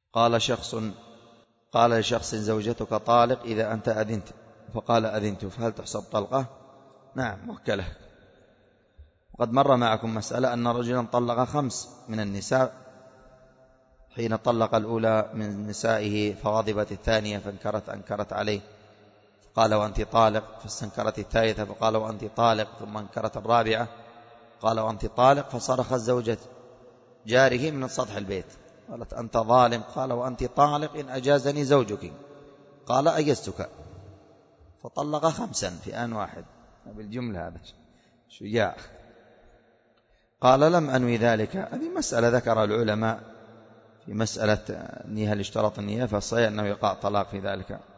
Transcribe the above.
قال لشخص زوجتك طالق إذا أنت أذنت، فقال أذنت، فهل تحسب طلقة؟ نعم وكله. وقد مر معكم مسألة أن رجلا طلق 5 من النساء، حين طلق الأولى من نسائه فغضبت الثانية أنكرت عليه قال وأنت طالق، فاستنكرت الثالثة فقال وأنت طالق، ثم انكرت الرابعة قال وأنت طالق، فصرخت زوجة جاره من سطح البيت قالت أنت ظالم، قال وأنت طالق إن أجازني زوجك، قال أجزتك، فطلق 5 في آن واحد بالجملة. هذا شجاع. قال لم أنوي ذلك. هذه مسألة ذكر العلماء في مسألة النية، هل اشترط النية، فالصحيح أنه يقع طلاق في ذلك.